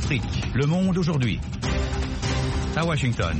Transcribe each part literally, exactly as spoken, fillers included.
Afrique, le monde aujourd'hui. À Washington.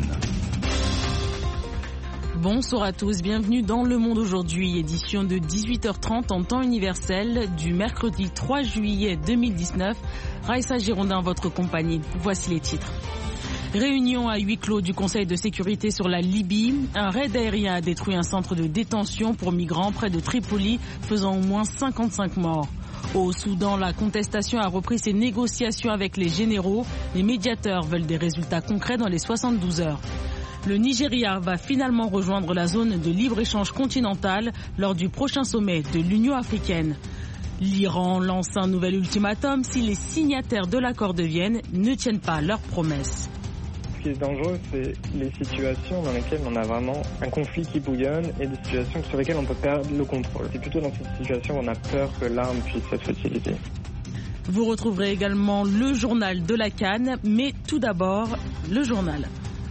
Bonsoir à tous, bienvenue dans Le Monde aujourd'hui, édition de dix-huit heures trente en temps universel du mercredi trois juillet deux mille dix-neuf. Raïssa Girondin, votre compagnie. Voici les titres. Réunion à huis clos du Conseil de sécurité sur la Libye. Un raid aérien a détruit un centre de détention pour migrants près de Tripoli, faisant au moins cinquante-cinq morts. Au Soudan, la contestation a repris ses négociations avec les généraux. Les médiateurs veulent des résultats concrets dans les soixante-douze heures. Le Nigeria va finalement rejoindre la zone de libre-échange continentale lors du prochain sommet de l'Union africaine. L'Iran lance un nouvel ultimatum si les signataires de l'accord de Vienne ne tiennent pas leurs promesses. Ce qui est dangereux, c'est les situations dans lesquelles on a vraiment un conflit qui bouillonne et des situations sur lesquelles on peut perdre le contrôle. C'est plutôt dans cette situation où on a peur que l'arme puisse être facilitée. Vous retrouverez également le journal de la Cannes, mais tout d'abord, le journal.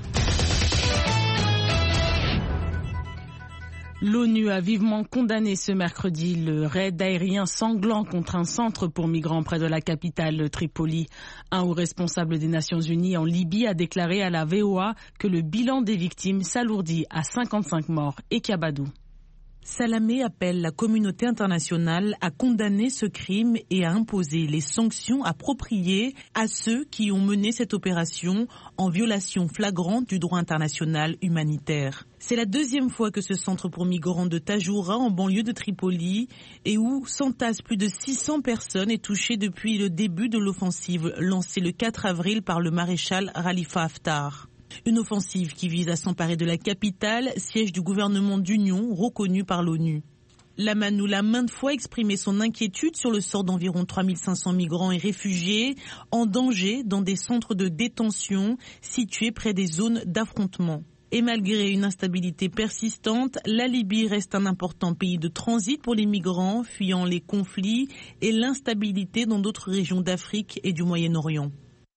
L'ONU a vivement condamné ce mercredi le raid aérien sanglant contre un centre pour migrants près de la capitale Tripoli. Un haut responsable des Nations Unies en Libye a déclaré à la V O A que le bilan des victimes s'alourdit à cinquante-cinq morts. Et Kabadou. Salamé appelle la communauté internationale à condamner ce crime et à imposer les sanctions appropriées à ceux qui ont mené cette opération en violation flagrante du droit international humanitaire. C'est la deuxième fois que ce centre pour migrants de Tajoura, en banlieue de Tripoli, et où s'entassent plus de six cents personnes, est touché depuis le début de l'offensive lancée le quatre avril par le maréchal Khalifa Haftar. Une offensive qui vise à s'emparer de la capitale, siège du gouvernement d'union reconnu par l'ONU. La Manoul a maintes fois exprimé son inquiétude sur le sort d'environ trois mille cinq cents migrants et réfugiés en danger dans des centres de détention situés près des zones d'affrontement. Et malgré une instabilité persistante, la Libye reste un important pays de transit pour les migrants fuyant les conflits et l'instabilité dans d'autres régions d'Afrique et du Moyen-Orient.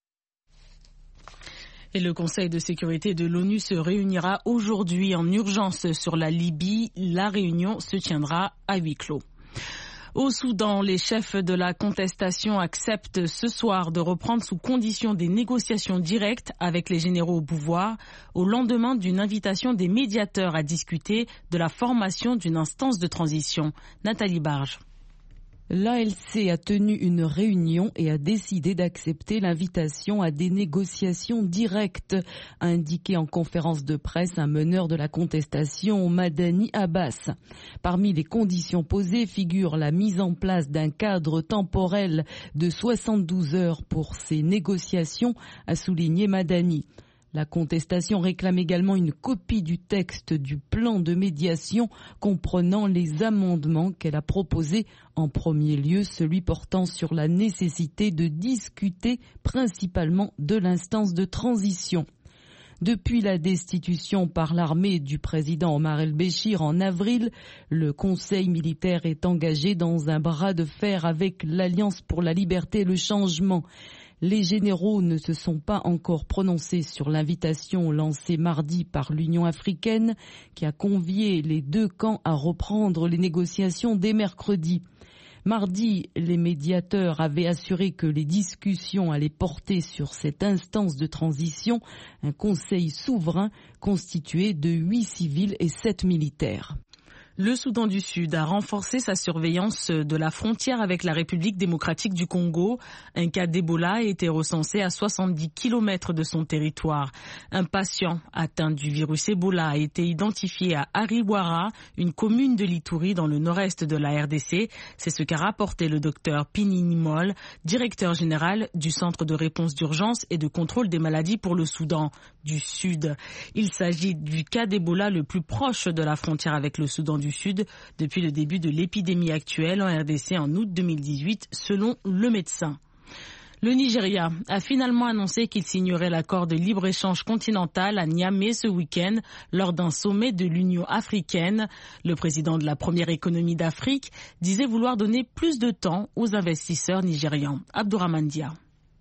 Et le Conseil de sécurité de l'ONU se réunira aujourd'hui en urgence sur la Libye. La réunion se tiendra à huis clos. Au Soudan, les chefs de la contestation acceptent ce soir de reprendre sous condition des négociations directes avec les généraux au pouvoir, au lendemain d'une invitation des médiateurs à discuter de la formation d'une instance de transition. Nathalie Barge. L'A L C a tenu une réunion et a décidé d'accepter l'invitation à des négociations directes, a indiqué en conférence de presse un meneur de la contestation, Madani Abbas. Parmi les conditions posées figure la mise en place d'un cadre temporel de soixante-douze heures pour ces négociations, a souligné Madani. La contestation réclame également une copie du texte du plan de médiation comprenant les amendements qu'elle a proposés, en premier lieu celui portant sur la nécessité de discuter principalement de l'instance de transition. Depuis la destitution par l'armée du président Omar el-Béchir en avril, le Conseil militaire est engagé dans un bras de fer avec l'Alliance pour la liberté et le changement. Les généraux ne se sont pas encore prononcés sur l'invitation lancée mardi par l'Union africaine qui a convié les deux camps à reprendre les négociations dès mercredi. Mardi, les médiateurs avaient assuré que les discussions allaient porter sur cette instance de transition, un conseil souverain constitué de huit civils et sept militaires. Le Soudan du Sud a renforcé sa surveillance de la frontière avec la République démocratique du Congo. Un cas d'Ebola a été recensé à soixante-dix kilomètres de son territoire. Un patient atteint du virus Ebola a été identifié à Ariwara, une commune de l'Ituri dans le nord-est de la R D C. C'est ce qu'a rapporté le docteur Pinini Moll, directeur général du Centre de réponse d'urgence et de contrôle des maladies pour le Soudan du Sud. Il s'agit du cas d'Ebola le plus proche de la frontière avec le Soudan du Sud depuis le début de l'épidémie actuelle en R D C en août deux mille dix-huit, selon le médecin. Le Nigeria a finalement annoncé qu'il signerait l'accord de libre-échange continental à Niamey ce week-end lors d'un sommet de l'Union africaine. Le président de la première économie d'Afrique disait vouloir donner plus de temps aux investisseurs nigérians. Abdourahmane Dia.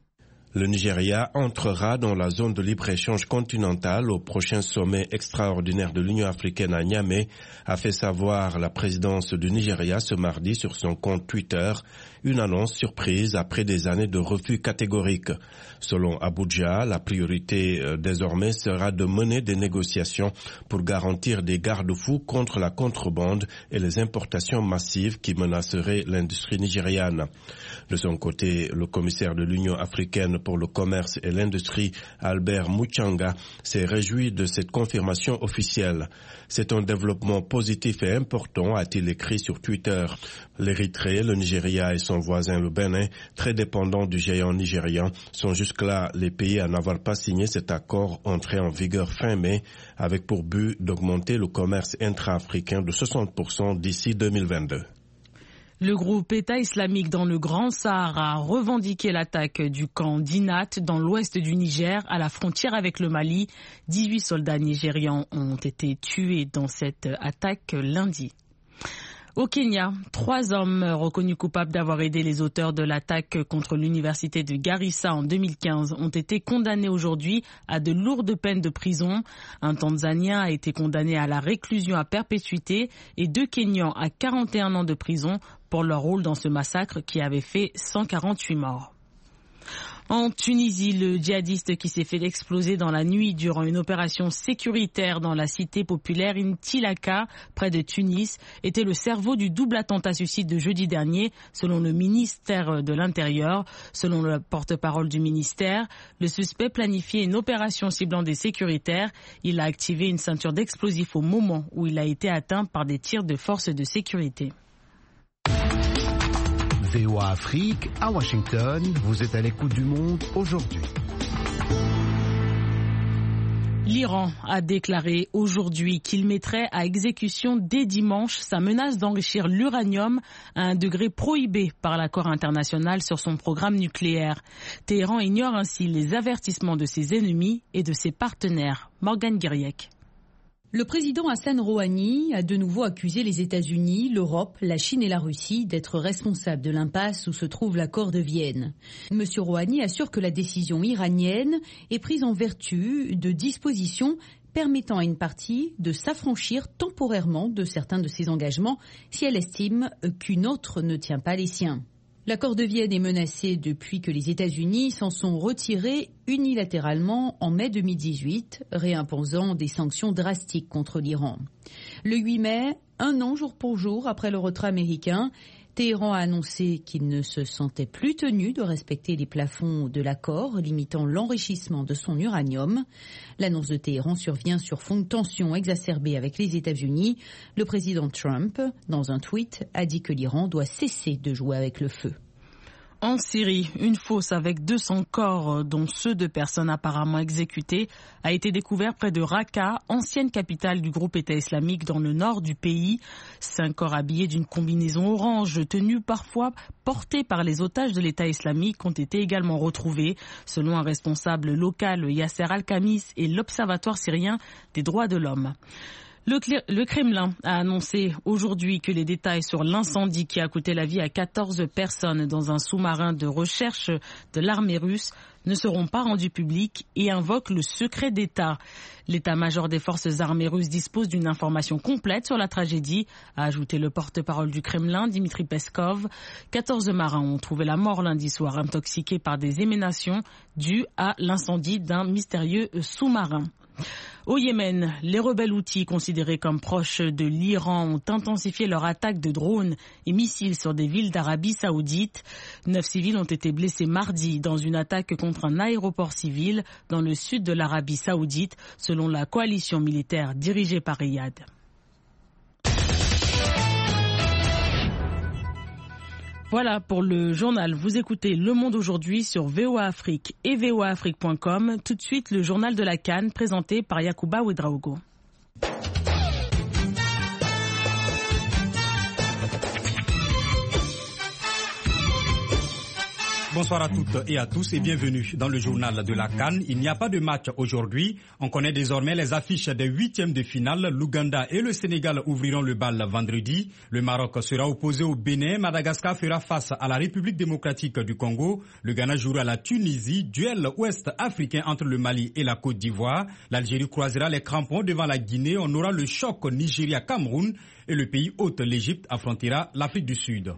Le Nigeria entrera dans la zone de libre-échange continentale au prochain sommet extraordinaire de l'Union africaine à Niamey, a fait savoir la présidence du Nigeria ce mardi sur son compte Twitter, une annonce surprise après des années de refus catégoriques. Selon Abuja, la priorité euh, désormais sera de mener des négociations pour garantir des garde-fous contre la contrebande et les importations massives qui menaceraient l'industrie nigériane. De son côté, le commissaire de l'Union africaine pour le commerce et l'industrie, Albert Muchanga, s'est réjoui de cette confirmation officielle. C'est un développement positif et important, a-t-il écrit sur Twitter. L'Érythrée, le Nigeria et son voisin le Bénin, très dépendants du géant nigérian, sont jusque-là les pays à n'avoir pas signé cet accord entré en vigueur fin mai, avec pour but d'augmenter le commerce intra-africain de soixante pour cent d'ici deux mille vingt-deux. Le groupe État islamique dans le Grand Sahara a revendiqué l'attaque du camp d'Inat dans l'ouest du Niger, à la frontière avec le Mali. dix-huit soldats nigérians ont été tués dans cette attaque lundi. Au Kenya, trois hommes reconnus coupables d'avoir aidé les auteurs de l'attaque contre l'université de Garissa en deux mille quinze ont été condamnés aujourd'hui à de lourdes peines de prison. Un Tanzanien a été condamné à la réclusion à perpétuité et deux Kenyans à quarante et un ans de prison pour leur rôle dans ce massacre qui avait fait cent quarante-huit morts. En Tunisie, le djihadiste qui s'est fait exploser dans la nuit durant une opération sécuritaire dans la cité populaire Intilaka, près de Tunis, était le cerveau du double attentat suicide de jeudi dernier, selon le ministère de l'Intérieur. Selon le porte-parole du ministère, le suspect planifiait une opération ciblant des sécuritaires. Il a activé une ceinture d'explosifs au moment où il a été atteint par des tirs de forces de sécurité. V O A Afrique, à Washington, vous êtes à l'écoute du monde aujourd'hui. L'Iran a déclaré aujourd'hui qu'il mettrait à exécution dès dimanche sa menace d'enrichir l'uranium à un degré prohibé par l'accord international sur son programme nucléaire. Téhéran ignore ainsi les avertissements de ses ennemis et de ses partenaires. Morgane Guiriec. Le président Hassan Rouhani a de nouveau accusé les États-Unis, l'Europe, la Chine et la Russie d'être responsables de l'impasse où se trouve l'accord de Vienne. Monsieur Rouhani assure que la décision iranienne est prise en vertu de dispositions permettant à une partie de s'affranchir temporairement de certains de ses engagements si elle estime qu'une autre ne tient pas les siens. L'accord de Vienne est menacé depuis que les États-Unis s'en sont retirés unilatéralement en mai deux mille dix-huit, réimposant des sanctions drastiques contre l'Iran. Le huit mai, un an jour pour jour après le retrait américain, Téhéran a annoncé qu'il ne se sentait plus tenu de respecter les plafonds de l'accord limitant l'enrichissement de son uranium. L'annonce de Téhéran survient sur fond de tensions exacerbées avec les États-Unis. Le président Trump, dans un tweet, a dit que l'Iran doit cesser de jouer avec le feu. En Syrie, une fosse avec deux cents corps, dont ceux de personnes apparemment exécutées, a été découverte près de Raqqa, ancienne capitale du groupe État islamique dans le nord du pays. Cinq corps habillés d'une combinaison orange, tenus parfois portés par les otages de l'État islamique, ont été également retrouvés, selon un responsable local, Yasser Al-Khamis, et l'Observatoire syrien des droits de l'homme. Le, le Kremlin a annoncé aujourd'hui que les détails sur l'incendie qui a coûté la vie à quatorze personnes dans un sous-marin de recherche de l'armée russe ne seront pas rendus publics et invoque le secret d'État. L'état-major des forces armées russes dispose d'une information complète sur la tragédie, a ajouté le porte-parole du Kremlin, Dmitri Peskov. quatorze marins ont trouvé la mort lundi soir, intoxiqués par des émanations dues à l'incendie d'un mystérieux sous-marin. Au Yémen, les rebelles houthis considérés comme proches de l'Iran ont intensifié leur attaque de drones et missiles sur des villes d'Arabie Saoudite. Neuf civils ont été blessés mardi dans une attaque contre un aéroport civil dans le sud de l'Arabie Saoudite, selon la coalition militaire dirigée par Riyad. Voilà pour le journal. Vous écoutez Le Monde aujourd'hui sur V O A Afrique et V O A Afrique point com. Tout de suite, le journal de la CAN présenté par Yacouba Ouedraogo. Bonsoir à toutes et à tous et bienvenue dans le journal de la CAN. Il n'y a pas de match aujourd'hui. On connaît désormais les affiches des huitièmes de finale. L'Ouganda et le Sénégal ouvriront le bal vendredi. Le Maroc sera opposé au Bénin. Madagascar fera face à la République démocratique du Congo. Le Ghana jouera la Tunisie. Duel ouest-africain entre le Mali et la Côte d'Ivoire. L'Algérie croisera les crampons devant la Guinée. On aura le choc Nigeria-Cameroun. Et le pays hôte, l'Égypte, affrontera l'Afrique du Sud.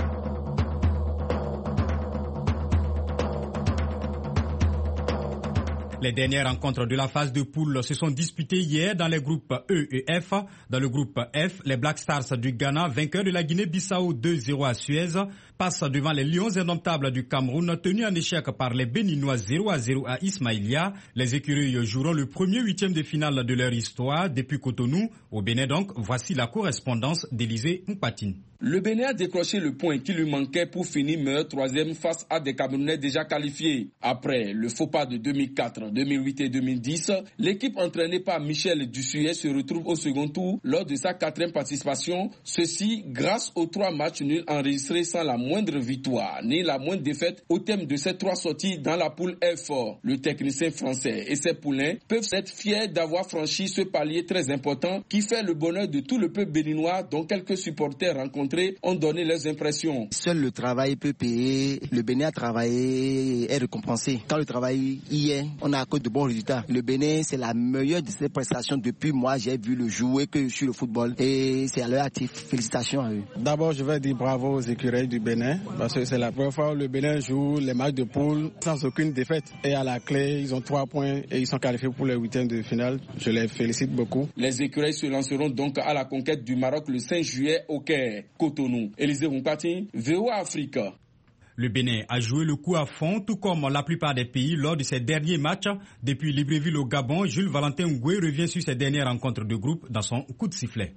Les dernières rencontres de la phase de poule se sont disputées hier dans les groupes E et F. Dans le groupe F, les Black Stars du Ghana, vainqueurs de la Guinée-Bissau deux zéro à Suez, passent devant les Lions indomptables du Cameroun, tenus en échec par les Béninois zéro à zéro à Ismaïlia. Les écureuils joueront le premier huitième de finale de leur histoire depuis Cotonou. Au Bénin donc, voici la correspondance d'Élysée Mpatine. Le Bénin a décroché le point qui lui manquait pour finir meilleur troisième face à des Camerounais déjà qualifiés. Après le faux pas de deux mille quatre, deux mille huit et deux mille dix, l'équipe entraînée par Michel Dussuet se retrouve au second tour lors de sa quatrième participation. Ceci grâce aux trois matchs nuls enregistrés sans la moindre victoire ni la moindre défaite au terme de ces trois sorties dans la poule F. Le technicien français et ses poulains peuvent être fiers d'avoir franchi ce palier très important qui fait le bonheur de tout le peuple béninois dont quelques supporters rencontrés ont donné leurs impressions. Seul le travail peut payer. Le Bénin a travaillé et est récompensé. Quand le travail y est, on a à cause de bons résultats. Le Bénin, c'est la meilleure de ses prestations depuis moi. J'ai vu le jouer que sur le football et c'est à leur actif. Félicitations à eux. D'abord, je vais dire bravo aux écureuils du Bénin parce que c'est la première fois où le Bénin joue les matchs de poule sans aucune défaite. Et à la clé, ils ont trois points et ils sont qualifiés pour le huitième de finale. Je les félicite beaucoup. Les écureuils se lanceront donc à la conquête du Maroc le cinq juillet au Caire. Cotonou. Élysée Mpatine, V O A Afrique. Le Bénin a joué le coup à fond, tout comme la plupart des pays lors de ses derniers matchs. Depuis Libreville au Gabon, Jules Valentin Ngoué revient sur ses dernières rencontres de groupe dans son coup de sifflet.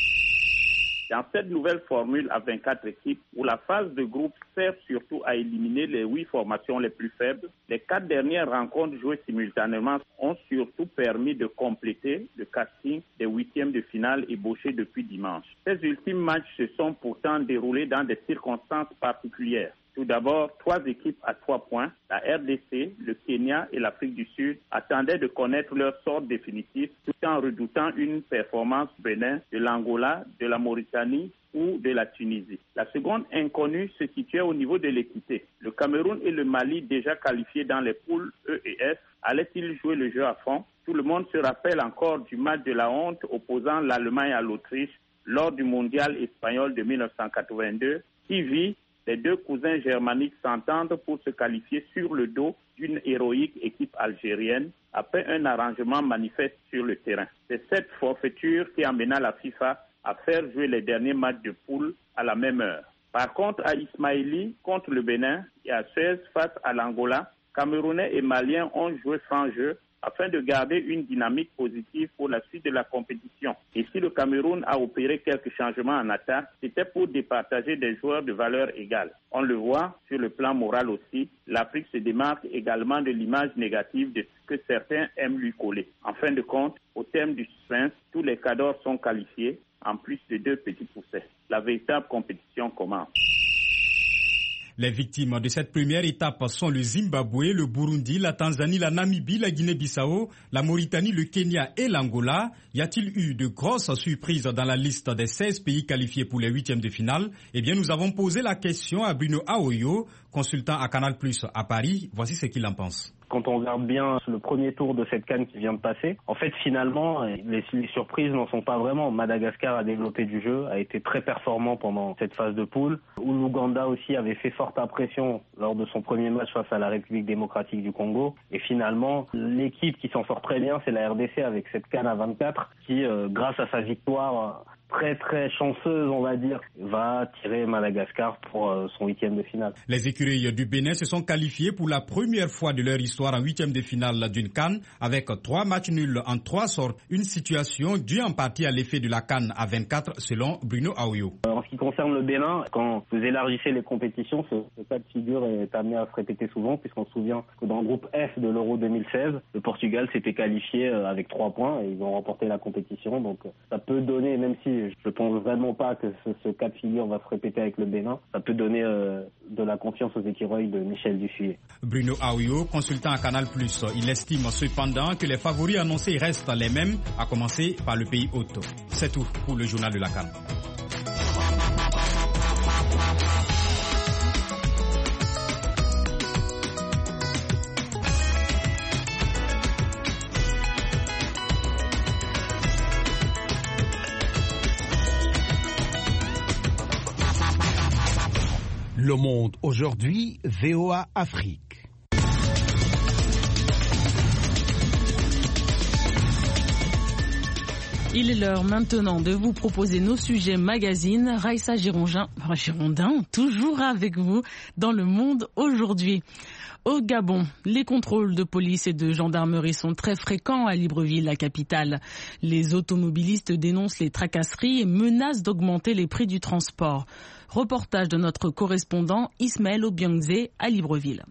Dans cette nouvelle formule à vingt-quatre équipes, où la phase de groupe sert surtout à éliminer les huit formations les plus faibles, les quatre dernières rencontres jouées simultanément ont surtout permis de compléter le casting des huitièmes de finale ébauchés depuis dimanche. Ces ultimes matchs se sont pourtant déroulés dans des circonstances particulières. Tout d'abord, trois équipes à trois points, la R D C, le Kenya et l'Afrique du Sud, attendaient de connaître leur sort définitif tout en redoutant une performance Bénin, de l'Angola, de la Mauritanie ou de la Tunisie. La seconde inconnue se situait au niveau de l'équité. Le Cameroun et le Mali, déjà qualifiés dans les poules E et F, allaient-ils jouer le jeu à fond? Tout le monde se rappelle encore du match de la honte opposant l'Allemagne à l'Autriche lors du mondial espagnol de mille neuf cent quatre-vingt-deux, qui vit les deux cousins germaniques s'entendent pour se qualifier sur le dos d'une héroïque équipe algérienne après un arrangement manifeste sur le terrain. C'est cette forfaiture qui amena la FIFA à faire jouer les derniers matchs de poule à la même heure. Par contre, à Ismaïli contre le Bénin et à Suez face à l'Angola, Camerounais et Maliens ont joué franc jeu afin de garder une dynamique positive pour la suite de la compétition. Et si le Cameroun a opéré quelques changements en attaque, c'était pour départager des joueurs de valeur égale. On le voit sur le plan moral aussi, l'Afrique se démarque également de l'image négative de ce que certains aiment lui coller. En fin de compte, au terme du suspense, tous les cadors sont qualifiés, en plus de deux petits poussets. La véritable compétition commence. Les victimes de cette première étape sont le Zimbabwe, le Burundi, la Tanzanie, la Namibie, la Guinée-Bissau, la Mauritanie, le Kenya et l'Angola. Y a-t-il eu de grosses surprises dans la liste des seize pays qualifiés pour les huitièmes de finale? Eh bien, nous avons posé la question à Bruno Aoyo, consultant à Canal plus à Paris. Voici ce qu'il en pense. Quand on regarde bien le premier tour de cette CAN qui vient de passer, en fait, finalement, les, les surprises n'en sont pas vraiment. Madagascar a développé du jeu, a été très performant pendant cette phase de poule. Où l'Ouganda aussi avait fait forte impression lors de son premier match face à la République démocratique du Congo. Et finalement, l'équipe qui s'en sort très bien, c'est la R D C avec cette CAN à vingt-quatre qui, euh, grâce à sa victoire très très chanceuse, on va dire, va tirer Madagascar pour euh, son huitième de finale. Les écureuils du Bénin se sont qualifiés pour la première fois de leur histoire en huitième de finale d'une CAN avec trois matchs nuls en trois sortes. Une situation due en partie à l'effet de la CAN à vingt-quatre selon Bruno Aoyo. En ce qui concerne le Bénin, quand vous élargissez les compétitions, ce, ce cas de figure est amené à se répéter souvent puisqu'on se souvient que dans le groupe F de l'Euro deux mille seize, le Portugal s'était qualifié avec trois points et ils ont remporté la compétition. Donc ça peut donner, même si et je ne pense vraiment pas que ce, ce cas de figure va se répéter avec le Bénin. Ça peut donner euh, de la confiance aux écureuils de Michel Duffier. Bruno Aouyo, consultant à Canal plus, il estime cependant que les favoris annoncés restent les mêmes, à commencer par le pays hôte. C'est tout pour le journal de la CAN. Le Monde aujourd'hui, V O A Afrique. Il est l'heure maintenant de vous proposer nos sujets magazine. Raïssa Girondin, Girondin, toujours avec vous dans Le Monde aujourd'hui. Au Gabon, les contrôles de police et de gendarmerie sont très fréquents à Libreville, la capitale. Les automobilistes dénoncent les tracasseries et menacent d'augmenter les prix du transport. Reportage de notre correspondant Ismaël Obiangze à Libreville.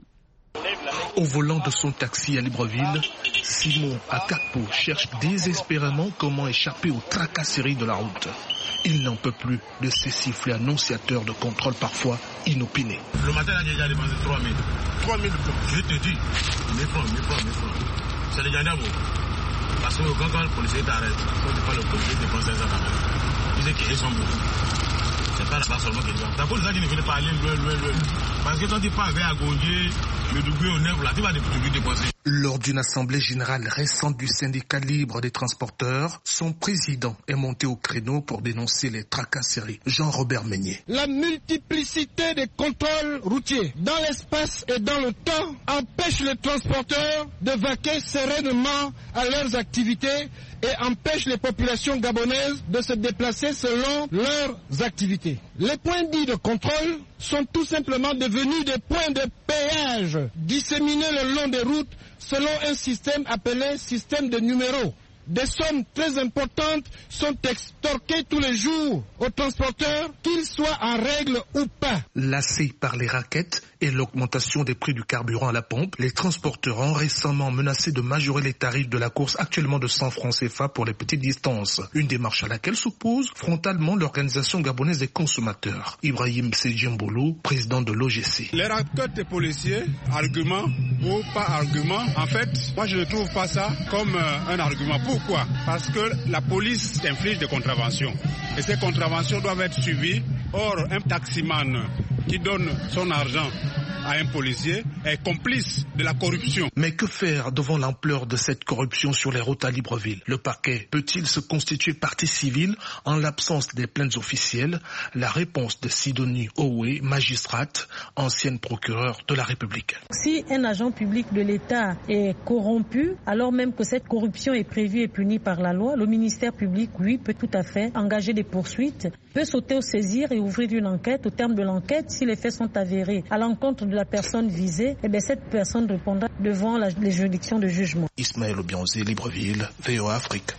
Au volant de son taxi à Libreville, Simon Akapo cherche désespérément comment échapper aux tracasseries de la route. Il n'en peut plus de ces sifflets annonciateurs de contrôle parfois inopinés. Le matin, j'ai déjà dépensé trois mille. trois mille, je te dis, mes francs, mes francs, mes francs. C'est les gendarmes. Parce que quand, quand le policier t'arrête, quand tu parles le policier, tu dépenses ça quand même. Tu sais qu'ils sont beaucoup. C'est pas là-bas seulement que tu vas. Ta police a dit ne venez pas aller loin, loin, loin. Parce que quand tu pars vers Agondier, le doublé au neuf, là, tu vas dépenser. Lors d'une assemblée générale récente du syndicat libre des transporteurs, son président est monté au créneau pour dénoncer les tracasseries. Jean-Robert Meunier. La multiplicité des contrôles routiers dans l'espace et dans le temps empêche les transporteurs de vaquer sereinement à leurs activités et empêche les populations gabonaises de se déplacer selon leurs activités. Les points dits de contrôle sont tout simplement devenus des points de péage disséminés le long des routes selon un système appelé système de numéros. Des sommes très importantes sont extorquées tous les jours aux transporteurs, qu'ils soient en règle ou pas. Lassés par les raquettes et l'augmentation des prix du carburant à la pompe, les transporteurs ont récemment menacé de majorer les tarifs de la course actuellement de cent francs C F A pour les petites distances. Une démarche à laquelle s'oppose frontalement l'organisation gabonaise des consommateurs. Ibrahim Sedjimbolo, président de l'O G C. Les raquettes des policiers, argument ou pas argument, en fait, moi je ne trouve pas ça comme euh, un argument. Pourquoi? Parce que la police inflige des contraventions. Et ces contraventions doivent être suivies. Or, un taximan qui donne son argent à un policier est complice de la corruption. Mais que faire devant l'ampleur de cette corruption sur les routes à Libreville? Le parquet peut-il se constituer partie civile en l'absence des plaintes officielles? La réponse de Sidonie Owe, magistrate, ancienne procureure de la République. Si un agent public de l'État est corrompu, alors même que cette corruption est prévue et punie par la loi, le ministère public, lui, peut tout à fait engager des poursuites, peut sauter au saisir et ouvrir une enquête. Au terme de l'enquête, si les faits sont avérés à l'encontre de la personne visée, eh bien cette personne répondra devant la, les juridictions de jugement. Ismaël Obiangze, Libreville, V O A Afrique.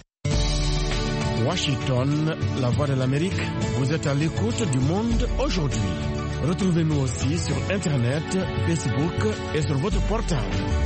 Washington, la voix de l'Amérique, vous êtes à l'écoute du Monde aujourd'hui. Retrouvez-nous aussi sur Internet, Facebook et sur votre portable.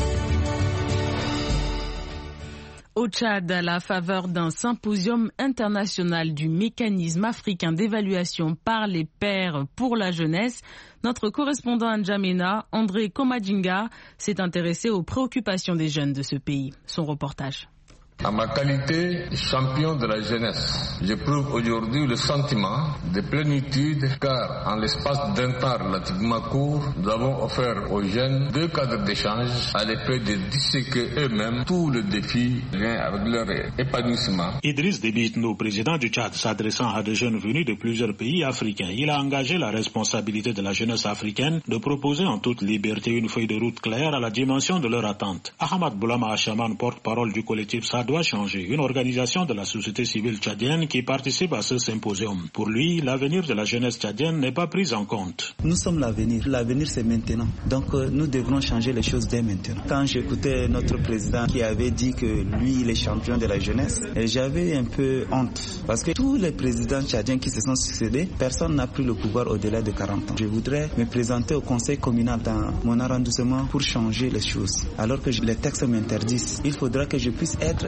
Au Tchad, à la faveur d'un symposium international du mécanisme africain d'évaluation par les pairs pour la jeunesse, notre correspondant à N'Djamena, André Komadjinga, s'est intéressé aux préoccupations des jeunes de ce pays. Son reportage. À ma qualité de champion de la jeunesse, j'éprouve aujourd'hui le sentiment de plénitude car en l'espace d'un temps relativement court, nous avons offert aux jeunes deux cadres d'échange à l'effet de disséquer eux-mêmes tout le défi vient avec leur épanouissement. Idriss Déby Itno, président du Tchad, s'adressant à des jeunes venus de plusieurs pays africains, il a engagé la responsabilité de la jeunesse africaine de proposer en toute liberté une feuille de route claire à la dimension de leurs attentes. Ahmad Boulama Achaman, porte-parole du collectif Ça doit changer, une organisation de la société civile tchadienne qui participe à ce symposium. Pour lui, l'avenir de la jeunesse tchadienne n'est pas pris en compte. Nous sommes l'avenir. L'avenir, c'est maintenant. Donc, euh, nous devrons changer les choses dès maintenant. Quand j'écoutais notre président qui avait dit que lui, il est champion de la jeunesse, j'avais un peu honte. Parce que tous les présidents tchadiens qui se sont succédés, personne n'a pris le pouvoir au-delà de quarante ans. Je voudrais me présenter au conseil communal dans mon arrondissement pour changer les choses. Alors que les textes m'interdisent, il faudra que je puisse être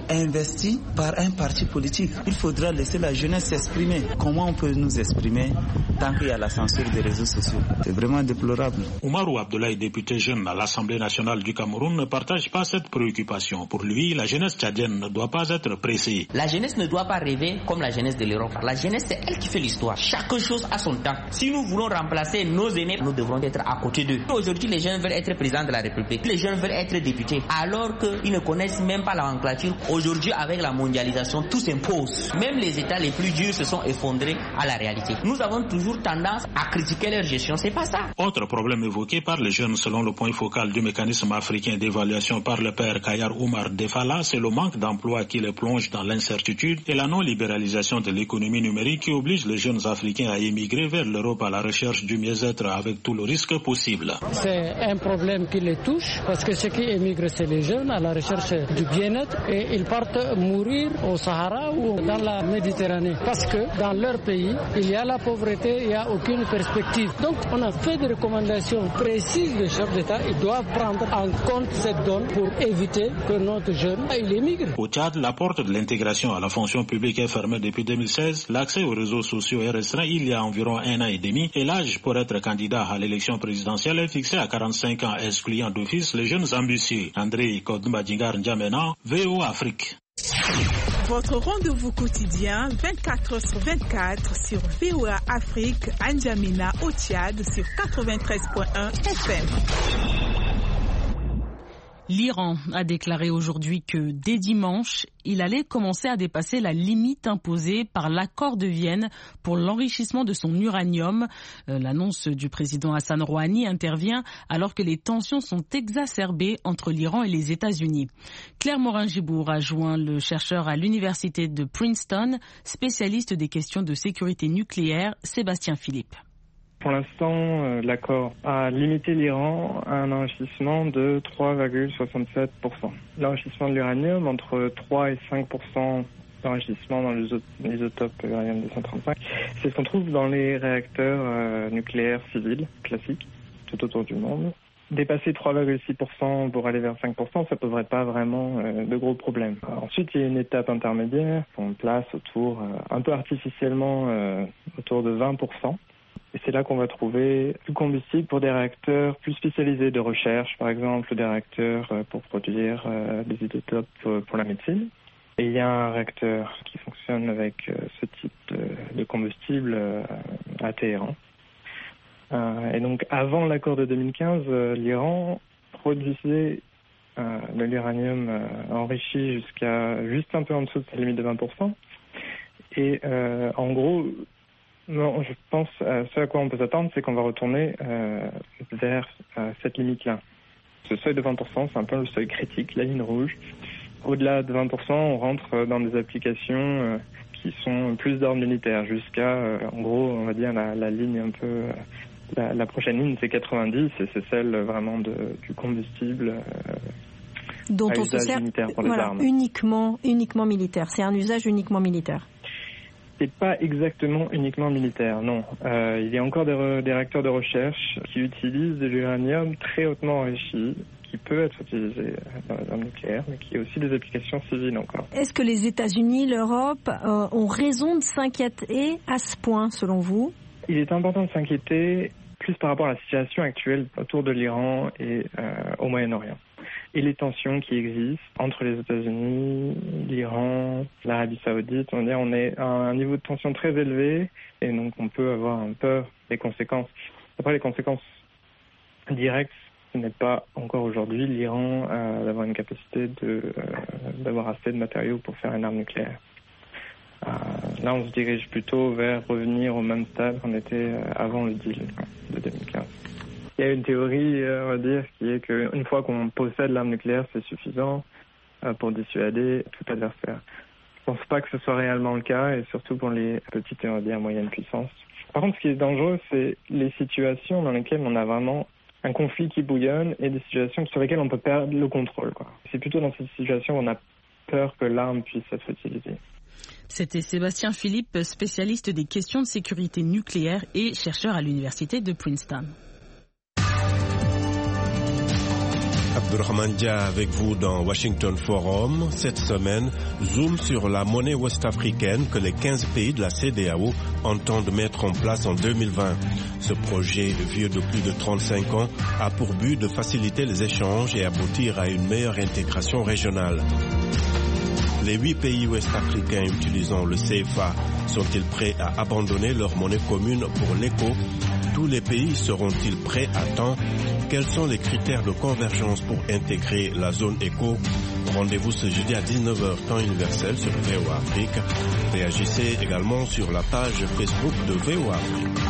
investis par un parti politique. Il faudra laisser la jeunesse s'exprimer. Comment on peut nous exprimer tant qu'il y a la censure des réseaux sociaux? C'est vraiment déplorable. Oumarou Abdoulaye, député jeune à l'Assemblée nationale du Cameroun, ne partage pas cette préoccupation. Pour lui, la jeunesse tchadienne ne doit pas être pressée. La jeunesse ne doit pas rêver comme la jeunesse de l'Europe. La jeunesse, c'est elle qui fait l'histoire. Chaque chose a son temps. Si nous voulons remplacer nos aînés, nous devrons être à côté d'eux. Aujourd'hui, les jeunes veulent être présidents de la République. Les jeunes veulent être députés. Alors qu'ils ne connaissent même pas la nomenclature. Aujourd'hui, avec la mondialisation, tout s'impose. Même les États les plus durs se sont effondrés à la réalité. Nous avons toujours tendance à critiquer leur gestion. C'est pas ça. Autre problème évoqué par les jeunes selon le point focal du mécanisme africain d'évaluation par le père Kayar Oumar Defala, c'est le manque d'emploi qui les plonge dans l'incertitude et la non-libéralisation de l'économie numérique qui oblige les jeunes africains à émigrer vers l'Europe à la recherche du mieux-être avec tout le risque possible. C'est un problème qui les touche parce que ceux qui émigrent, c'est les jeunes à la recherche du bien-être et ils partent mourir au Sahara ou dans la Méditerranée parce que dans leur pays, il y a la pauvreté, il n'y a aucune perspective. Donc on a fait des recommandations précises des chefs d'État. Ils doivent prendre en compte cette donne pour éviter que notre jeune il émigre. Au Tchad, la porte de l'intégration à la fonction publique est fermée depuis deux mille seize. L'accès aux réseaux sociaux est restreint il y a environ un an et demi et l'âge pour être candidat à l'élection présidentielle est fixé à quarante-cinq ans, excluant d'office les jeunes ambitieux. André Kodoumbadjingar N'Djamena, V O Afrique. Votre rendez-vous quotidien vingt-quatre heures sur vingt-quatre sur V O A Afrique, N'Djamena au Tchad sur quatre-vingt-treize virgule un F M. L'Iran a déclaré aujourd'hui que dès dimanche, il allait commencer à dépasser la limite imposée par l'accord de Vienne pour l'enrichissement de son uranium. Euh, l'annonce du président Hassan Rouhani intervient alors que les tensions sont exacerbées entre l'Iran et les États-Unis. Claire Morin-Gibour a joint le chercheur à l'université de Princeton, spécialiste des questions de sécurité nucléaire, Sébastien Philippe. Pour l'instant, euh, l'accord a limité l'Iran à un enrichissement de trois virgule soixante-sept pour cent. L'enrichissement de l'uranium, entre trois et cinq pour cent d'enrichissement dans l'isotope uranium deux cent trente-cinq, c'est ce qu'on trouve dans les réacteurs euh, nucléaires civils classiques tout autour du monde. Dépasser trois virgule six pour cent pour aller vers cinq pour cent, ça ne poserait pas vraiment euh, de gros problèmes. Alors, ensuite, il y a une étape intermédiaire qu'on place autour, euh, un peu artificiellement, euh, autour de vingt pour cent. Et c'est là qu'on va trouver du combustible pour des réacteurs plus spécialisés de recherche, par exemple des réacteurs pour produire euh, des isotopes pour la médecine. Et il y a un réacteur qui fonctionne avec euh, ce type de, de combustible euh, à Téhéran. Euh, et donc avant l'accord de deux mille quinze, euh, l'Iran produisait euh, de l'uranium euh, enrichi jusqu'à juste un peu en dessous de sa limite de vingt pour cent. Et euh, en gros... Non, je pense à ce à quoi on peut s'attendre, c'est qu'on va retourner euh, vers euh, cette limite-là. Ce seuil de vingt pour cent, c'est un peu le seuil critique, la ligne rouge. Au-delà de vingt pour cent, on rentre dans des applications euh, qui sont plus d'ordre militaire, jusqu'à, euh, en gros, on va dire la, la ligne un peu... Euh, la, la prochaine ligne, c'est quatre-vingt-dix, et c'est celle vraiment de, du combustible euh, dont à on usage se sert militaire pour les voilà, armes. uniquement, uniquement militaire. C'est un usage uniquement militaire. C'est pas exactement uniquement militaire, non. Euh, il y a encore des, re, des réacteurs de recherche qui utilisent de l'uranium très hautement enrichi, qui peut être utilisé dans les armes nucléaires, mais qui a aussi des applications civiles encore. Est-ce que les États-Unis, l'Europe euh, ont raison de s'inquiéter à ce point, selon vous ? Il est important de s'inquiéter plus par rapport à la situation actuelle autour de l'Iran et euh, au Moyen-Orient. Et les tensions qui existent entre les États-Unis, l'Iran, l'Arabie Saoudite. On, dire, on est à un niveau de tension très élevé et donc on peut avoir un peu des conséquences. Après, les conséquences directes, ce n'est pas encore aujourd'hui l'Iran euh, d'avoir une capacité de, euh, d'avoir assez de matériaux pour faire une arme nucléaire. Euh, là, on se dirige plutôt vers revenir au même stade qu'on était euh, avant le deal de deux mille quinze. Il y a une théorie, euh, on va dire, qui est qu'une fois qu'on possède l'arme nucléaire, c'est suffisant euh, pour dissuader tout adversaire. Je ne pense pas que ce soit réellement le cas, et surtout pour les petites et on va dire moyennes puissances. Par contre, ce qui est dangereux, c'est les situations dans lesquelles on a vraiment un conflit qui bouillonne et des situations sur lesquelles on peut perdre le contrôle, quoi. C'est plutôt dans ces situations où on a peur que l'arme puisse être utilisée. C'était Sébastien Philippe, spécialiste des questions de sécurité nucléaire et chercheur à l'université de Princeton. Abdurrahman Dia avec vous dans Washington Forum. Cette semaine, zoom sur la monnaie ouest-africaine que les quinze pays de la C E D A O entendent mettre en place en deux mille vingt. Ce projet, vieux de plus de trente-cinq ans, a pour but de faciliter les échanges et aboutir à une meilleure intégration régionale. Les huit pays ouest-africains utilisant le C F A sont-ils prêts à abandonner leur monnaie commune pour l'éco? Tous les pays seront-ils prêts à temps? Quels sont les critères de convergence pour intégrer la zone éco? Rendez-vous ce jeudi à dix-neuf heures temps universel sur V O A Afrique. Réagissez également sur la page Facebook de V O A Afrique.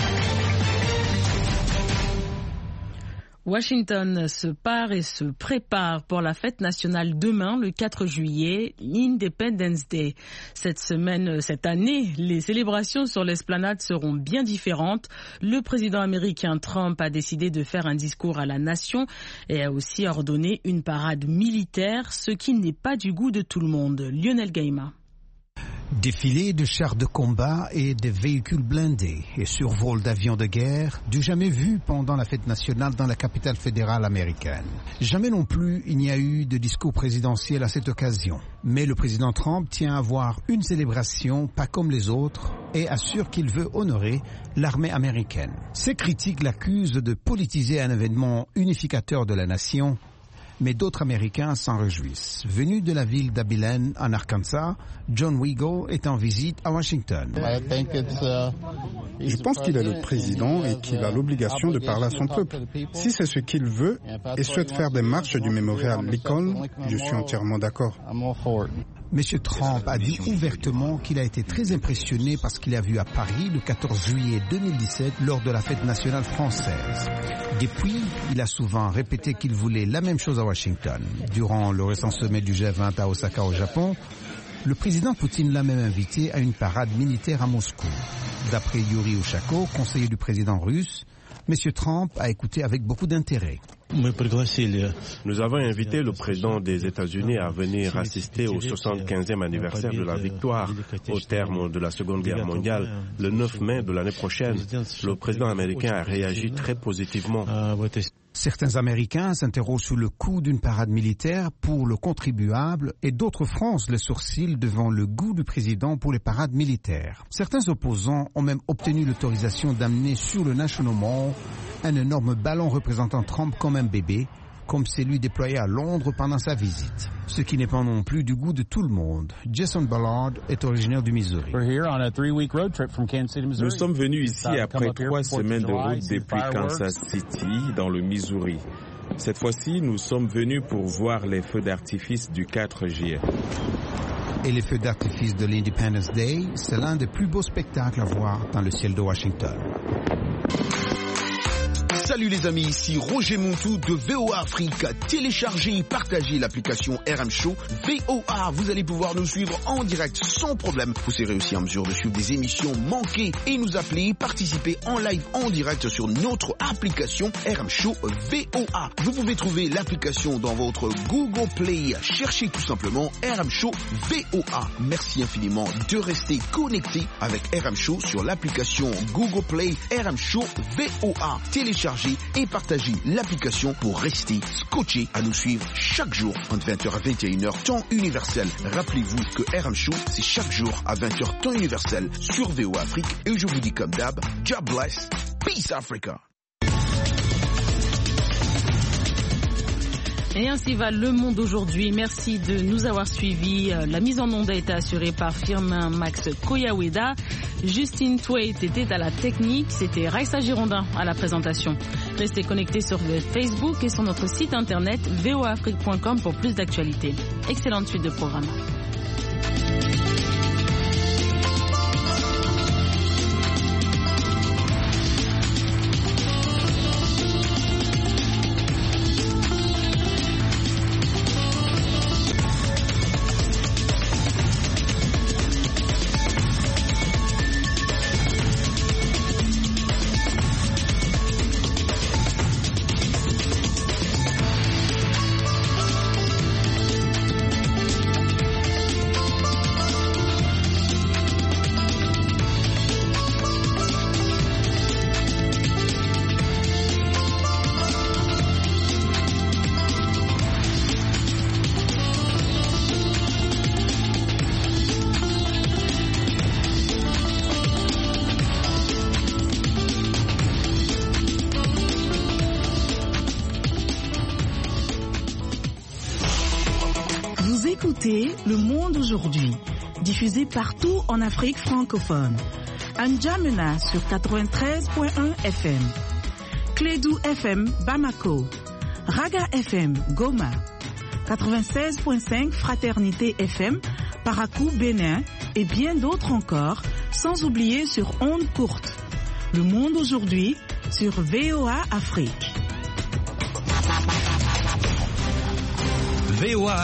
Washington se part et se prépare pour la fête nationale demain, le quatre juillet, l'Independence Day. Cette semaine, cette année, les célébrations sur l'esplanade seront bien différentes. Le président américain Trump a décidé de faire un discours à la nation et a aussi ordonné une parade militaire, ce qui n'est pas du goût de tout le monde. Lionel Gaïma. Défilé de chars de combat et de véhicules blindés et survol d'avions de guerre du jamais vu pendant la fête nationale dans la capitale fédérale américaine. Jamais non plus il n'y a eu de discours présidentiel à cette occasion. Mais le président Trump tient à avoir une célébration pas comme les autres et assure qu'il veut honorer l'armée américaine. Ses critiques l'accusent de politiser un événement unificateur de la nation. Mais d'autres Américains s'en réjouissent. Venu de la ville d'Abilene, en Arkansas, John Weigel est en visite à Washington. Je pense qu'il est le président et qu'il a l'obligation de parler à son peuple. Si c'est ce qu'il veut et souhaite faire des marches du mémorial Lincoln, je suis entièrement d'accord. Monsieur Trump a dit ouvertement qu'il a été très impressionné par ce qu'il a vu à Paris le quatorze juillet deux mille dix-sept lors de la fête nationale française. Depuis, il a souvent répété qu'il voulait la même chose à Washington. Durant le récent sommet du G vingt à Osaka au Japon, le président Poutine l'a même invité à une parade militaire à Moscou. D'après Yuri Ushakov, conseiller du président russe, M. Trump a écouté avec beaucoup d'intérêt. Nous avons invité le président des États-Unis à venir assister au soixante-quinzième anniversaire de la victoire au terme de la Seconde Guerre mondiale, le neuf mai de l'année prochaine. Le président américain a réagi très positivement. Certains Américains s'interrogent sur le coût d'une parade militaire pour le contribuable et d'autres froncent les sourcils devant le goût du président pour les parades militaires. Certains opposants ont même obtenu l'autorisation d'amener sur le National Mall un énorme ballon représentant Trump comme un bébé, comme celui déployé à Londres pendant sa visite. Ce qui n'est pas non plus du goût de tout le monde. Jason Ballard est originaire du Missouri. Nous sommes venus ici après trois semaines de route depuis Kansas City, dans le Missouri. Cette fois-ci, nous sommes venus pour voir les feux d'artifice du quatre juillet. Et les feux d'artifice de l'Independence Day, c'est l'un des plus beaux spectacles à voir dans le ciel de Washington. Salut les amis, ici Roger Montou de V O A Afrique. Téléchargez et partagez l'application R M Show V O A. Vous allez pouvoir nous suivre en direct sans problème. Vous serez aussi en mesure de suivre des émissions manquées et nous appeler, participer en live en direct sur notre application R M Show V O A. Vous pouvez trouver l'application dans votre Google Play. Cherchez tout simplement R M Show V O A. Merci infiniment de rester connecté avec R M Show sur l'application Google Play R M Show V O A. Téléchargez et partagez l'application pour rester scotché à nous suivre chaque jour entre vingt heures à vingt et une heures temps universel. Rappelez-vous que R M Show, c'est chaque jour à vingt heures temps universel sur V O A Afrique. Et je vous dis comme d'hab, God bless, peace Africa. Et ainsi va le monde aujourd'hui. Merci de nous avoir suivis. La mise en onde a été assurée par Firmin Max Koyaweda. Justine Twait était à la technique. C'était Raissa Girondin à la présentation. Restez connectés sur le Facebook et sur notre site internet v o a afrique point com pour plus d'actualités. Excellente suite de programme. Vous écoutez Le Monde aujourd'hui, diffusé partout en Afrique francophone. N'Djamena sur quatre-vingt-treize point un F M. Clédou F M Bamako. Raga F M Goma. quatre-vingt-seize point cinq Fraternité F M Parakou Bénin et bien d'autres encore, sans oublier sur ondes courtes. Le Monde aujourd'hui sur V O A Afrique. V O A